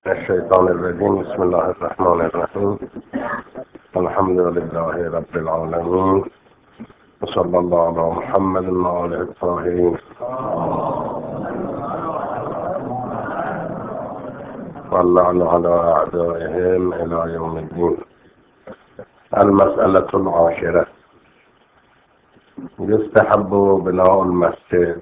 الشيطان الرجيم. بسم الله الرحمن الرحيم. الحمد لله رب العالمين، وصلى الله على محمد وآله الطاهرين واللعن على أعدائهم إلى يوم الدين. المسألة العاشرة: يستحب بناء المسجد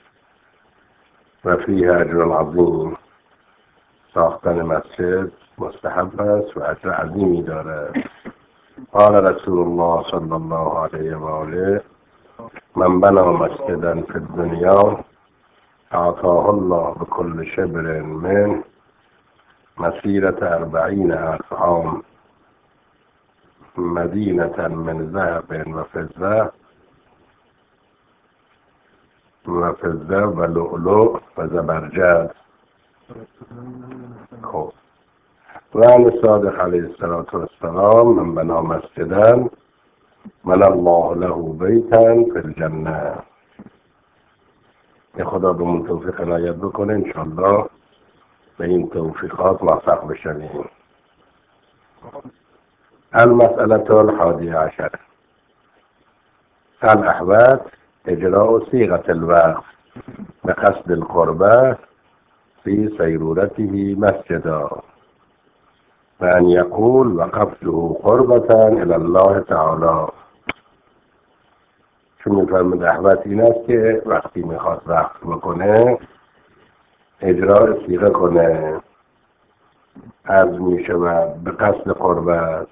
وفيه أجر عظيم. ساختن مسجد مستحب است و اجر عظیمی دارد. قال رسول الله صلی الله علیه و آله: من بنا مسجدا في الدنیا اعطاه الله بكل شبر من مسيرة 40,000 عام مدينة من ذهب وفضة ولؤلؤ وزبرجد. خب، و عن الصادق علیه السلام: من بنا مسجدا من الله له بیتا فی الجنه. که خدا به من توفیق عنایت بکنه انشالله به این توفیقات موفق بشویم. المسألة الحادية عشر: الأحوات اجراء صيغة الوقف بقصد القربة في سيرورته مسجدا، وأن يقول وقفته قربة إلى الله تعالى. چون میفرمود احوت این است که وقتی میخواد وقف بکنه اجراء صیغه کنه، عرض میشود به قصد قربت.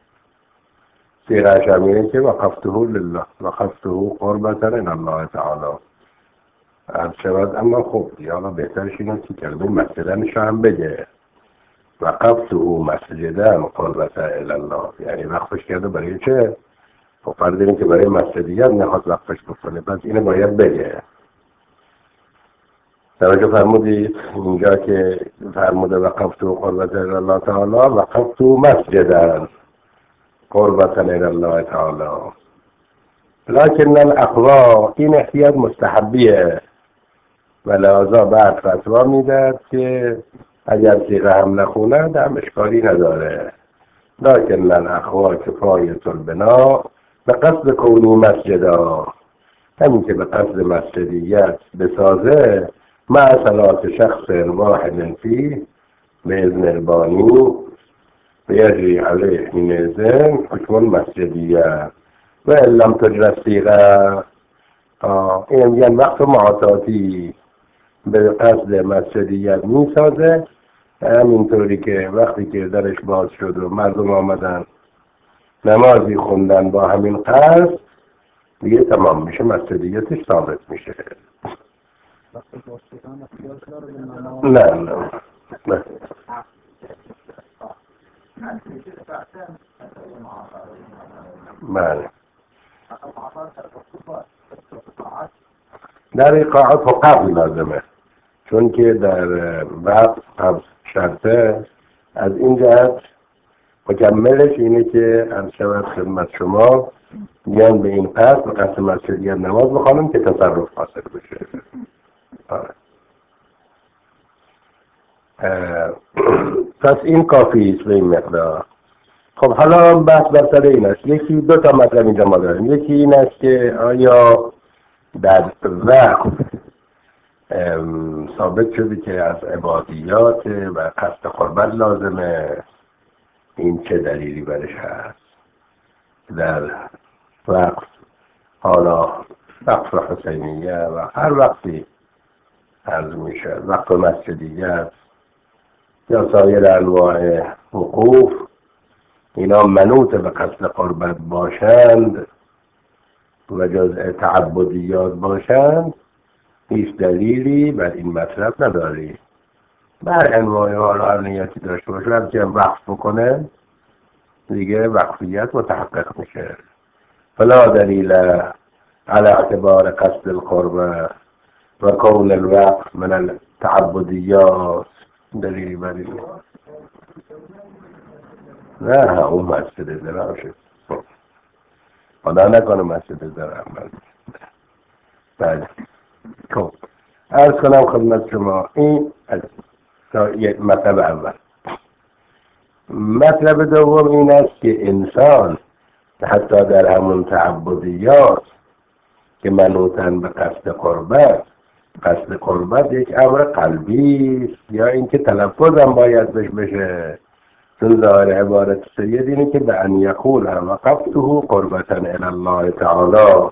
صیغه همینه که وقفته لله، وقفته قربة إلى الله تعالى عرض شود. اما خب حالا بهترش این است که کلمه مسجدنش هم بگه، وقفته مسجدا قربة إلى الله، یعنی وقفش کرده برای چه؟ خب فرض اینه که برای مسجدیت نخواد وقفش بکنه، پس اینو باید بگه. توجه فرمودید اینجا که فرموده وقفته قربة إلى الله تعالی، وقفته مسجدا قربة إلى الله تعالی. لكن الاقوا این احتیاط مستحبیه و لذا بعد فتوا میداد که اگر صیغه هم نخوند هم اشکالی نداره. لكن الاقوا کفایة البناء به قصد کونی مسجدا، همین که به قصد مسجدیت بسازه مع صلاة شخص واحد فيه بإذن البانی ويجري عليه حينئذ حكم المسجدیه و ان لم تجرى الصيغه. این میگن وقت معاطاتی به قصد مسجدیت میسازه، همینطوری که وقتی که درش باز شد و مردم آمدن نمازی خوندن با همین قصد دیگه تمام میشه، مسجدیتش ثابت میشه. نه بله، در اقاعت و قبل لازمه، چون که در وقت قبل شرطه. از این جهت مکملش اینه که از شود خدمت شما بیان به این قصد و قصد مسجدیت نماز بخوانم که تصرف حاصل بشه. پس این کافی است به این مقدار. خب حالا بحث بر سر این است. یکی دو تا مطلب اینجا ما داریم. یکی این است که آیا در وقت ثابت شده که از عبادیات و قصد قربت لازمه، این چه دلیلی برش هست؟ در وقت، حالا وقت حسینیه و هر وقتی عرض میشه، وقت مسجدیت یا سایر انواع وقوف، اینا منوط به قصد قربت باشند و جزء تعبدیات باشند، هیچ دلیلی بر این مطلب نداری. بر انواع حالا هر نیتی داشته باشه هر که وقف بکنه دیگه وقفیت متحقق میشه. فلا دلیل على اعتبار قصد القربه و کون الوقف من التعبدیات. دلیلی بر این نه اون مسجد دراشه، خدا نکنه مسجد درم. بله. خب عرض کنم خدمت شما این یک مطلب اول. مطلب دوم این است که انسان حتی در همون تعبدیات که منوطن به قصد قربت یک امر قلبی است، یا اینکه تلفظ هم باید بشه. چون ظاهر عبارت سید اینه که به ان یقول وقفته قربتا الی الله تعالی.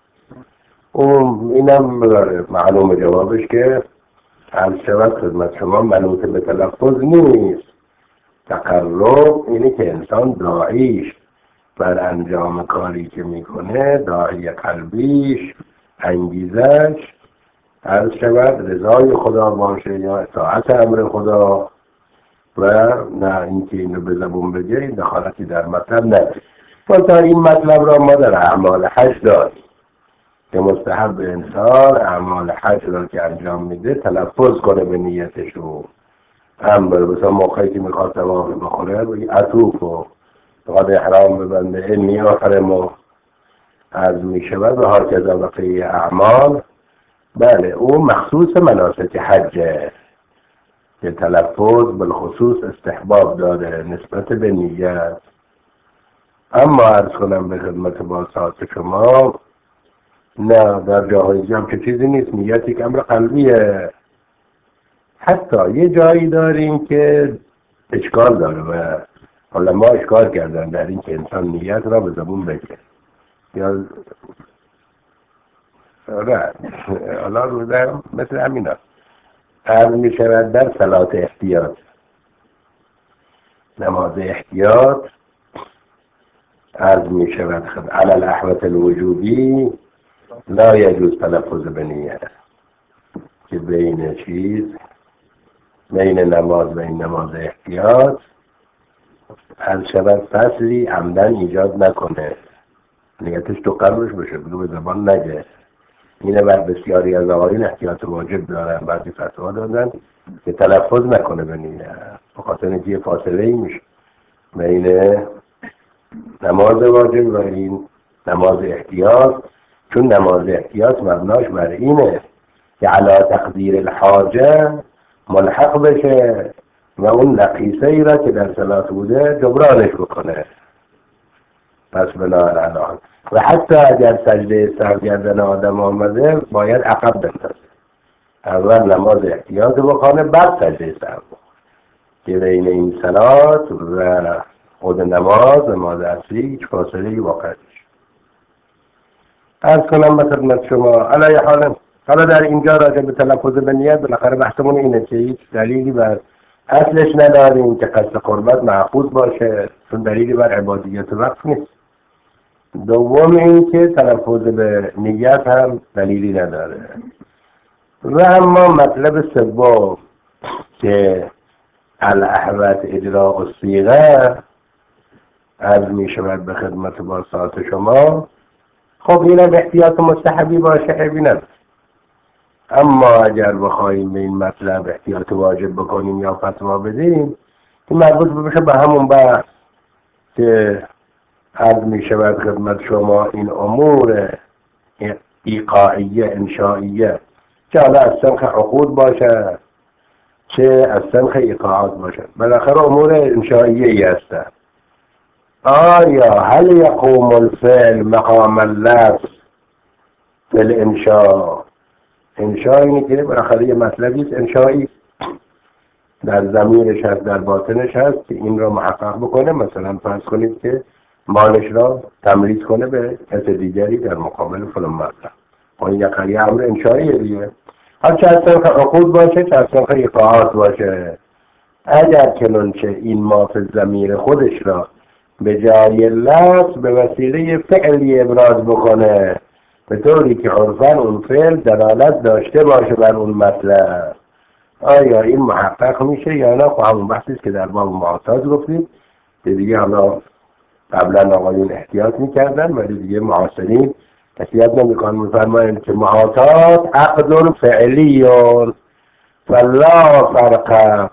اینم معلوم جوابش که عرض شود خدمت شما منوط به تلفظ نیست. تقرب اینه که انسان داعیش بر انجام کاری که میکنه، داعی قلبیش، انگیزش عرض شود رضای خدا باشه یا اطاعت امر خدا، و نه اینکه اینو به زبون بگه دخالتی در مطلب نداره. تا این مطلب را ما در اعمال حج داریم که مستحب انسان اعمال حج را که انجام میده تلفظ کنه به نیتشو. مثلا موقعی که میخواد طواف بخوره اطوف و بخواد احرام ببنده انی احرم و عرض میشود و هرکذا بقیه اعمال. بله او مخصوص مناسک حجه که تلفظ بالخصوص استحباب داره نسبت به نیت. اما عرض کنم به خدمت باسات شما نه، در جاهای دیگه هم که چیزی نیست، نیت یک امر قلبیه. حتی یه جایی داریم که اشکال داره و علما اشکال کردن در این که انسان نیت را به زبون بگه یا حالا روزه مثل همین هست. عرض می شود در صلات احتیاط، نماز احتیاط عرض می شود علی الاحوط الوجوبی لا یجوز تلفظ به نیت، که بین نماز و این نماز احتیاط عرض شود فصلی عمدن ایجاد نکنه، نیتش تو قلبش بشه، بگو به زبان نگه. اینه بر بسیاری از آقایون احتیاط واجب دارن، بعضی فتوا دادن که تلفظ نکنه به نیت، بخاطر اینکه فاصله ای میشه بین نماز واجب و این نماز احتیاط. چون نماز احتیاط مبناش بر اینه که علی تقدیر الحاجه ملحق بشه و اون نقیصه ای را که در صلات بوده جبرانش بکنه. پس بنابراین و حتی اگر سجده سهو کردن آدم آمده باید عقب بندازه، اول نماز احتیاط بخونه بعد سجده سهو، که بین این صلات و خود نماز اصلی هیچ فاصله ای واقع نیست. عرض کنم به خدمت شما علی حال حالا در اینجا راجع به تلفظ به نیت بالاخره بحثمون اینه که هیچ دلیلی بر اصلش نداریم که قصد قربت محفوظ باشه، چون دلیلی بر عبادیت وقت نیست. دوم این که تلفظ به نیت هم دلیلی نداره. و اما مطلب سوم که الاحوط اجراء الصیغه عرض می شود به خدمت باسات شما، خب این هم احتیاط مستحبی باشه عیبی نداره. اما اگر بخوایم به این مطلب احتیاط واجب بکنیم یا فتوا بدیم این مربوط بشه به همون بحث که عرض می شود خدمت شما این امور ایقاعیه انشائیه چه حالا از سنخ عقود باشه چه از سنخ ایقاعات باشه بالاخره امور انشائیه ای هستن. آیا هل یقوم الفعل مقام اللفظ فی الانشاء؟ انشاء اینه که بالاخره یه مطلبی است انشایی در ضمیرش هست در باطنش هست که این را محقق بکنه. مثلا فرض کنید که مالش را تمریز کنه به کس دیگری در مقابل فلان مطلب، این یه امر انشاییه دیگه. حالا چه از سنخ عقود باشه چه از سنخ ایقاعات باشه، اگر چنانچه این مافل ضمیر خودش را به جای لفظ به وسیله فعلی ابراز بکنه به طوری که عرفاً اون فعل دلالت داشته باشه بر اون مطلب، آیا این محقق میشه یا نه؟ خب همون بحثی که در باب معتاد گفتیم که دیگه حالا قبلا آقایون احتیاط میکردن ولی دیگه معاصرین احتیاط نمیکنن، میفرمایند که معتاد عقد فعلیون فلا فرق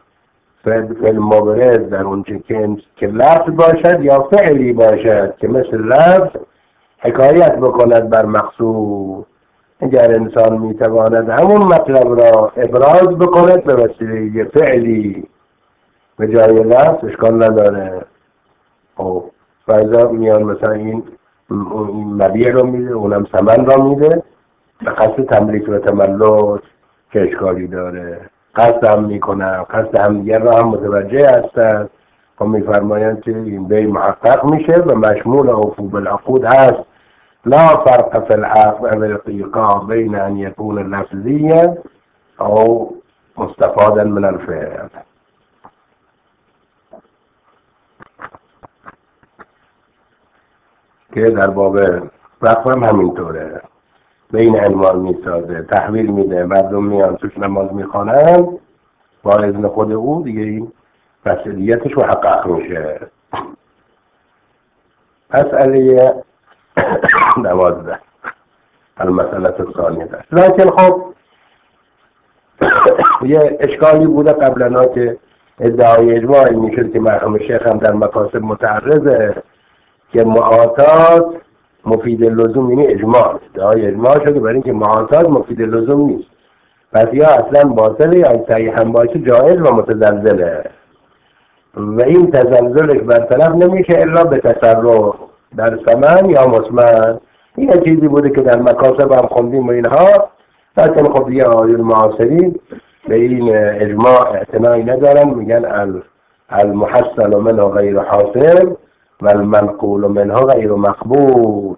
فعل مبرز در اون که لفظ باشد یا فعلی باشد که مثل لفظ حکایت بکند بر مقصود. اگر انسان میتواند همون مطلب را ابراز بکند به وسیله فعلی به جای لفظ اشکال نداره. خب فایزا میان مثلا این مبیع رو میده، اونم ثمن رو میده به قصد تملیک و تملک، که اشکالی داره. قصد هم میکنن، قصد همدیگر را هم متوجه هستن. خب میفرمایند که این بی محقق میشه و مشمول عقوب العقود هست. لا فرق في العقد والإيقاع بين أن يكون لفظيا أو مستفادا من الفعل. که در باب وقف هم همینطوره، بین عنوان میسازه، تحویل میده، مردم میان توش نماز میخوانن، با اذن خود او دیگه این مسئولیتش محقق میشه. مسئله 12 المسئله الثانیه. لکن خب یه اشکالی بوده قبلا که ادعای اجماعی میشد که مرحوم شیخ هم در مکاسب متعرضه که معاطات مفید لزوم، یعنی اجماع، ادعای اجماع شده برای اینکه معاطات مفید لزوم نیست، پس یا اصلا باطله یا صحیح هم باشه جائز و متزلزله و این تزلزلش برطرف نمیشه الا به تصرف در ثمن یا مثمن. این چیزی بوده که در مکاسب هم خوندیم و اینها، لیکن خب دیگه آیون معاصرین به این اجماع اعتنایی ندارن، میگن المحصل منه غیر حاصل و المنقول منه غیر مقبول.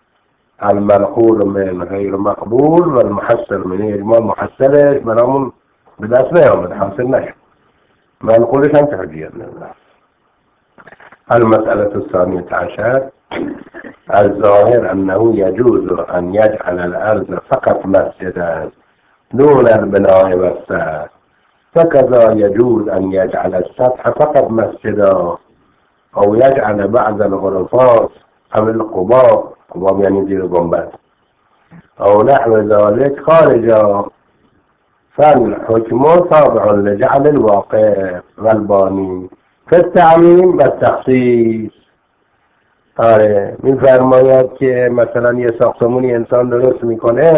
المنقول من غیر مقبول و المحصل من اجماع محصلش برامون به دست نیامد، حاصل نشد، منقولش هم تحجیت نداره. المسألة الثانية عشر الظاهر أنه يجوز أن يجعل الأرض فقط مسجدا دون البناء والسقف، فكذا يجوز أن يجعل السطح فقط مسجدا أو يجعل بعض الغرفات أو القباب، قباب يعني زیر گنبد، أو نحو ذلك خارجا، فالحكم تابع لجعل الواقع والباني في التعميم والتخصيص. آره میفرماید که مثلا یه ساختمونی انسان درست میکنه،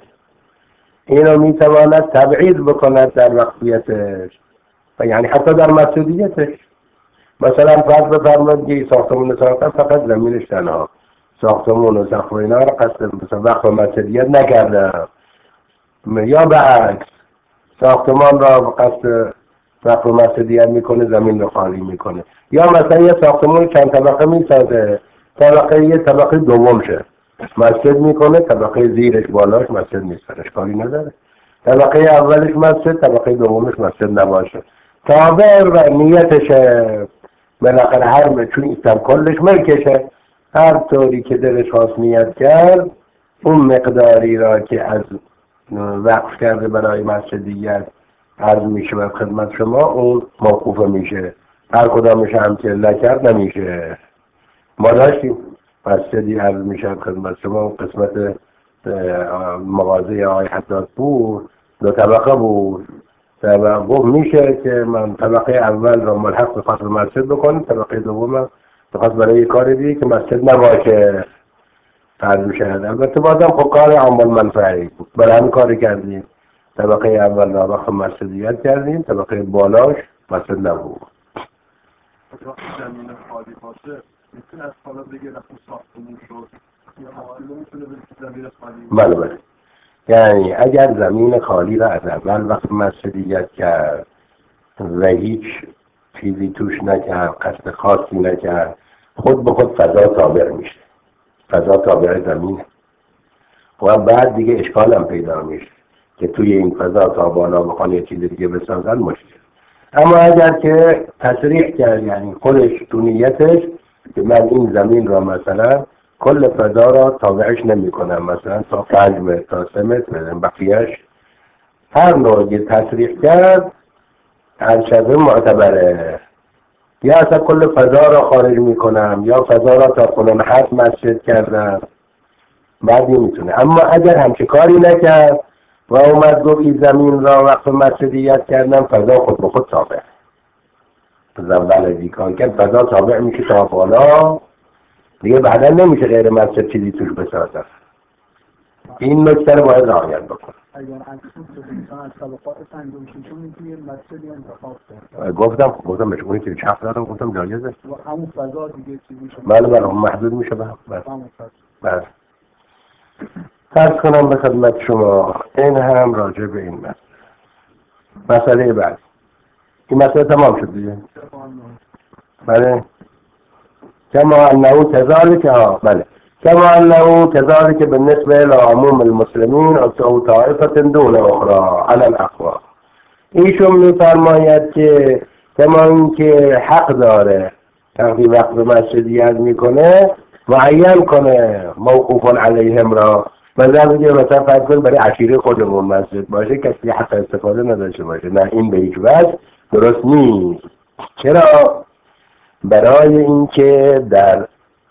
اینو میتواند تبعید بکند در وقتیتش و یعنی حتی در مسئولیتش. مثلا فرض بفرمایید که ساختمون ساختن فقط زمینش تنها، ساختمون و سقف و اینا رو قصد مثلا وقت و مسئولیت نکردن، یا به عکس ساختمان را به قصد وقت و مسئولیت میکنه، زمین رو خالی میکنه، یا مثلا یه ساختمون چند طبقه میسازه، طبقه یه طبقه دوم شه مسجد میکنه، طبقه زیرش بالاش مسجد نیست، اشکالی نداره. طبقه اولش مسجد، طبقه دومش مسجد نباشه، تابع و نیتشه. بالاخره هر چون کلش ملکشه، هر طوری که دلش خواست نیت کرد، اون مقداری را که از وقف کرده برای مسجدیت عرض میشه و خدمت شما، اون موقوفه میشه. هر کدامش هم که نکرد نمیشه. ما داشتیم مسجدی عرض میشه خدمت شما، قسمت مغازه آقای حداد بود، 2 طبقه بود، گفت میشه که من طبقه اول را ملحق به فصل مسجد بکنم، طبقه دوم بخواست برای کار دیگه که مسجد نباشه عرض میشه. البته بازم خب کار عمال منفعی بود، برای همین کاری کردیم، طبقه اول را وقت مسجدیت کردیم، طبقه بالاش مسجد نبود. وقتی زمین خالی باشه میتونه از حالا بگه رفت ساختمون شد یا حالا میتونه به زمین خالی؟ بله. یعنی اگر زمین خالی را از اول وقت مسجدیت کرد و هیچ چیزی توش نکرد، قصد خاصی نکرد، خود به خود فضا تابع میشه، فضا تابع زمینه و بعد دیگه اشکال هم پیدا میشه که توی این فضا تا بالا بخوان یه چیز دیگه بسازن مشکل. اما اگر که تصریح کرد، یعنی خودش تو نیتش که من این زمین را مثلا کل فضا را تابعش نمی کنم، مثلا تا 5 متر تا 3 متر بقیهش، هر نوعی تصریح کرد هرچه معتبره. یا اصلا کل فضا را خارج می کنم یا فضا را تا فلان حد مسجد کردم، بعد میتونه. اما اگر همچه کاری نکرد و اومد گفت این زمین را وقت مسجدیت کردم، فضا خود به خود تابع، زول دیکان کرد فضا تابع میشه تا بالا، دیگه بعدا نمیشه غیر مسجد چیزی توش بسازن. این نکته رو باید رعایت بکن. اگر انتخاب بکنید از طبقات پنجم ششم میتونی مسئله انتخاب کنید. گفتم مشغولی که چپ دارم، گفتم جایزه و همون فضا دیگه چی میشه؟ بله محدود میشه به همون فضا. بله. فرض کنم به خدمت شما این هم راجع به این مسئله بعد. این مسئله تمام شد دیگه. بله. كما أنه كذلك بله كما أنه كذلك بالنسبة لعموم المسلمين أو طائفة دون أخرى على الأقوى. ایشون میفرماید که کما این که حق داره وقتی وقت مسجدیت میکنه معین کنه موقوف علیهم را، مثلا میگه مثلا فرض کن برای عشیره خودمون مسجد باشه کسی حق استفاده نداشته باشه. نه، این به هیچ وجه درست نیست. چرا؟ برای اینکه در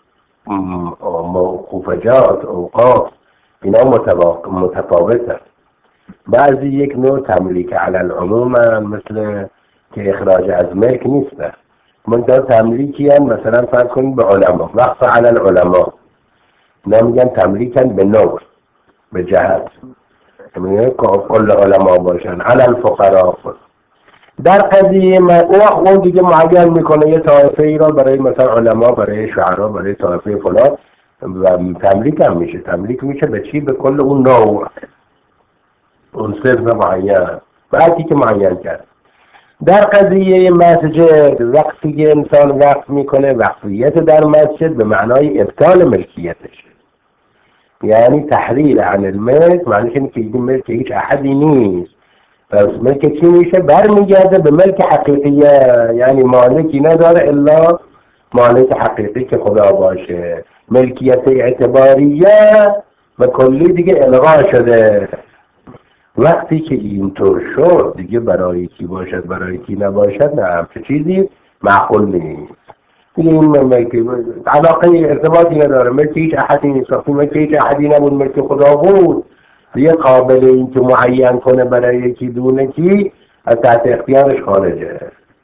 موقوفجات اوقات اینا متفاوت است. بعضی یک نوع تملیک علی العموم مثل که اخراج از ملک نیست، منتها تملیکی هم مثلا فرض کنید به علما، وقف علی العلما نمیگن تملیکن به نوع به جهت میگن کل علما باشن علی الفقراء. در قضیه اون دیگه معین میکنه یه طایفه ای را برای مثلا علما، برای شعرا، برای طایفه فلان و تملیک هم میشه. تملیک میشه به چی؟ به کل اون نوع، اون صرف معین بعدی که معین کرد. در قضیه مسجد وقتی که انسان وقف میکنه، وقفیت در مسجد به معنای ابطال ملکیتش، یعنی تحریر عن الملک، معنیش اینه که این ملک هیچ احدی نیست. پس ملک چی میشه؟ برمیگرده به ملک حقیقیه، یعنی مالکی نداره الا مالک حقیقی که خدا باشه. ملکیت اعتباریه و کلی دیگه الغا شده. وقتی که اینطور شد دیگه برای کی باشد برای کی نباشد نه چه چیزی معقول نیست دیگه. این ملکی علاقه ارتباطی نداره، ملکی هیچ احدی نیست. ملکی هیچ احدی نبود، ملکی خدا بود، دیگه قابل این که معین کنه برای یکی دونه کی از تحت اختیارش خارجه.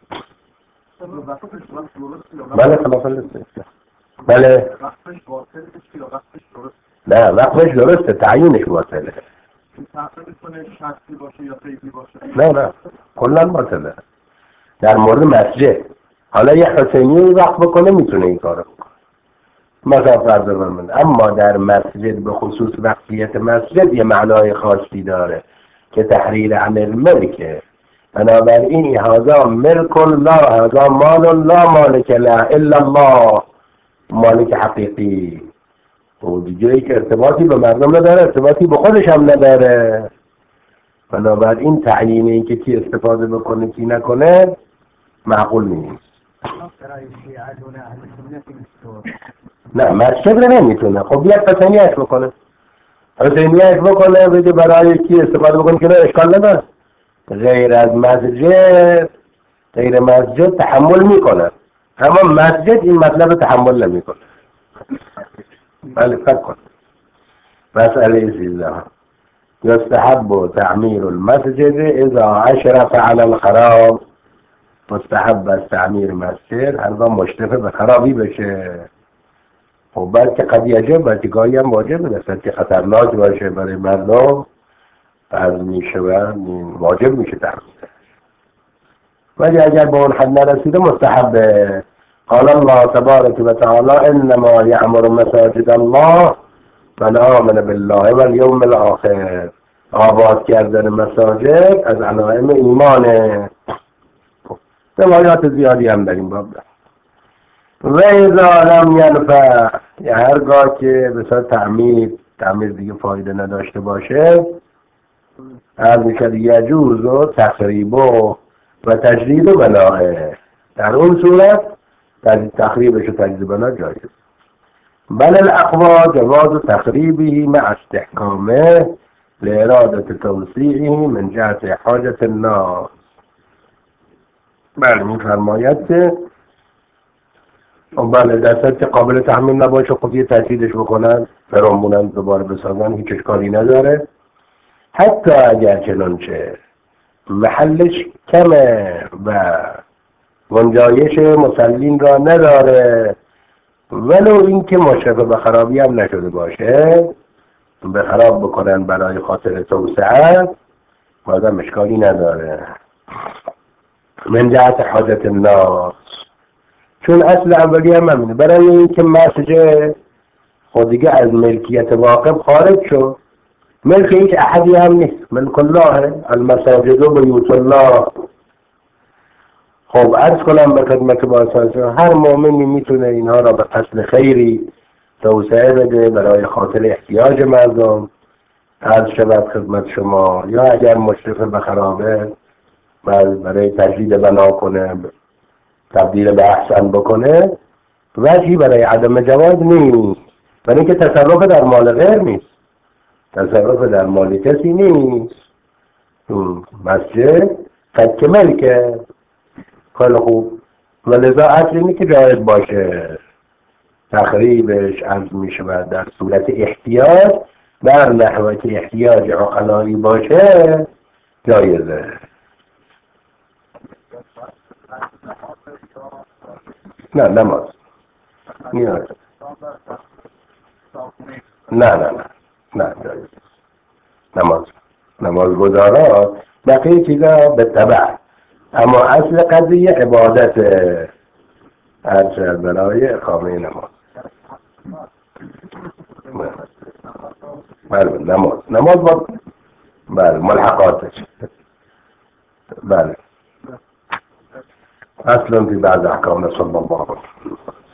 بله خلاف الاستثناء. بله نه وقتش درسته، تعیینش باطله. نه کلا باطله. در مورد مسجد حالا یه حسینی وقت بکنه میتونه این کارو بکنه مثلا فرض بفرمایید، اما در مسجد به خصوص وقتیت مسجد یه معنای خاصی داره که تحریر عن الملک. بنابراین هذا ملک لا هذا مال لا مالک له الا الله، مالک حقیقی و دیگه ای که ارتباطی به مردم نداره، ارتباطی به خودش هم نداره. بنابراین تعیین این که کی استفاده بکنه کی نکنه معقول نیست. نه مسجد رو نمیتونه. خب بیاد حسینیت بکنه، حسینیت بکنه بگه برای کی استفاده بکنه که نه اشکال نداره. غیر از مسجد، غیر مسجد تحمل میکنه، اما مسجد این مطلب تحمل نمیکنه. بله فکر کن مسئله 13 يستحب تعمير المسجد إذا أشرف على الخراب. مستحب از تعمیر مسجد هر وقت مشرف به خرابی بشه. خب بلکه قد یجب، بلکه گاهی هم واجب است که خطرناک باشه برای مردم از میشه و واجب میشه تعمیر. ولی اگر به اون حد نرسیده مستحبه. قال الله تبارک و تعالی انما یعمر مساجد الله من آمن بالله و الیوم الاخر. آباد کردن مساجد از علائم ایمانه. روایات زیادی هم در این باب داریم. و اذا لم ینفع، یا هرگاه که بسیار تعمیر دیگه فایده نداشته باشه، هر میشد یجوز و تخریب و تجدید و بناه. در اون صورت تخریبش و تجدید بنا جایز. بل الاقوا جواز تخریبه مع استحکامه لإرادة توسيعه من جهت حاجة الناس. بله میفرماید که بله در صورت که قابل تحمیل نباشه خود یه تجدیدش بکنن، فرامونن دوباره بسازن، هیچ اشکالی نداره. حتی اگر چنانچه محلش کمه و گنجایش مسلین را نداره ولو اینکه مشرف به خرابی هم نشده باشه، به خراب بکنن برای خاطر توسعه، آدم اشکالی نداره. من جهت حاجت الناس، چون اصل اولی هم همینه، برای اینکه مسجد خود دیگه از ملکیت واقف خارج شد، ملک هیچ احدی هم نیست، ملک الله، المساجد و بیوت الله. خب عرض کنم به خدمت بازرگان، هر مؤمنی میتونه اینها را به قصد خیری توسعه بده برای خاطر احتیاج مردم، عرض شود خدمت شما، یا اگر مشرف به خرابه برای تجدید بنا کنه، تبدیل به احسن بکنه، وجهی برای عدم جواز نیست، برای اینکه تصرف در مال غیر نیست، تصرف در مال کسی نیست. مسجد فک ملکه. خیلی خوب، و لذا اصل اینه که جایز باشه، تخریبش عرض می شود در صورت احتیاج، در نحوه که احتیاج عقلایی باشه جایزه. نه نماز نیاز، نه جایز نماز گذارا بقیه چیزا به تبع، اما اصل قضیه عبادت عرض برای اقامه نماز. بله نماز با بله ملحقاتش، بله اصلا فی بعض احکام صلی الله علیه وسلم.